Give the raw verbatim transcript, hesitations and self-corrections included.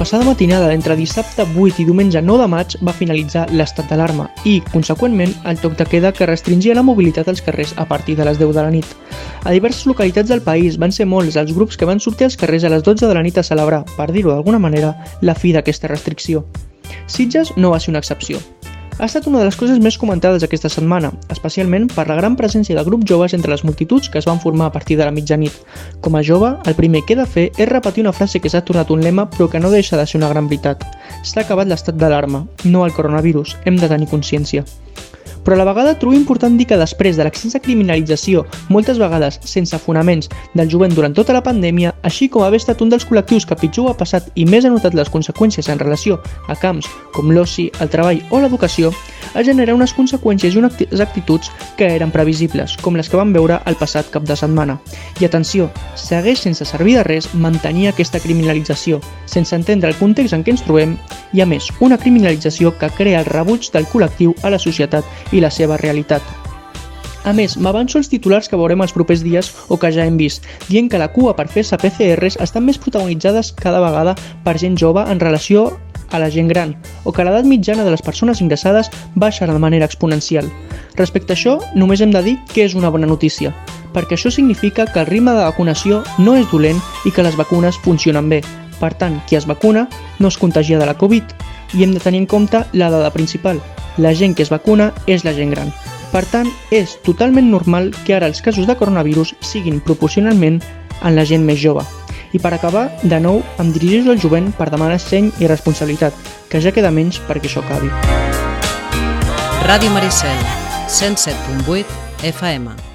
passada matinada entre dissabte vuit i diumenge nou de maig va finalitzar l'estat d'alarma i, conseqüentment, el toc de queda que restringia la mobilitat als carrers a partir de les deu de la nit. A diverses localitats del país van ser molts els grups que van sortir als carrers a les dotze de la nit a celebrar, per dir-ho d'alguna manera, la fi d'aquesta restricció. Sitges no va ser una excepció. Ha estat una de les coses més comentades aquesta setmana, especialment per la gran presència de grups joves entre les multituds que es van formar a partir de la mitjanit. Com a jove, el primer que he de fer és repetir una frase que s'ha tornat un lema però que no deixa de ser una gran veritat. S'ha acabat l'estat d'alarma, no el coronavirus, hem de tenir consciència. Però a la vegada trobo important dir que després de l'extensa criminalització, moltes vegades sense fonaments, del jovent durant tota la pandèmia, així com haver estat un dels col·lectius que pitjor ho ha passat i més ha notat les conseqüències en relació a camps com l'oci, el treball o l'educació, ha generat unes conseqüències i unes actituds que eren previsibles, com les que vam veure el passat cap de setmana. I atenció, segueix sense servir de res mantenir aquesta criminalització, sense entendre el context en què ens trobem i, a més, una criminalització que crea el rebuig del col·lectiu a la societat i la seva realitat. A més, m'avanço els titulars que veurem els propers dies o que ja hem vist, dient que la cua per fer-se P C Rs estan més protagonitzades cada vegada per gent jove en relació a la gent gran, o que l'edat mitjana de les persones ingressades baixa de manera exponencial. Respecte a això, només hem de dir que és una bona notícia, perquè això significa que el ritme de vacunació no és dolent i que les vacunes funcionen bé. Per tant, qui es vacuna no es contagia de la Covid, i hem de tenir en compte la dada principal. La gent que es vacuna és la gent gran. Per tant, és totalment normal que ara els casos de coronavirus siguin proporcionalment en la gent més jove. I per acabar, de nou, em dirigeixo al jovent per demanar seny i responsabilitat, que ja queda menys perquè això acabi. Ràdio Maricel, cent set punt vuit F M.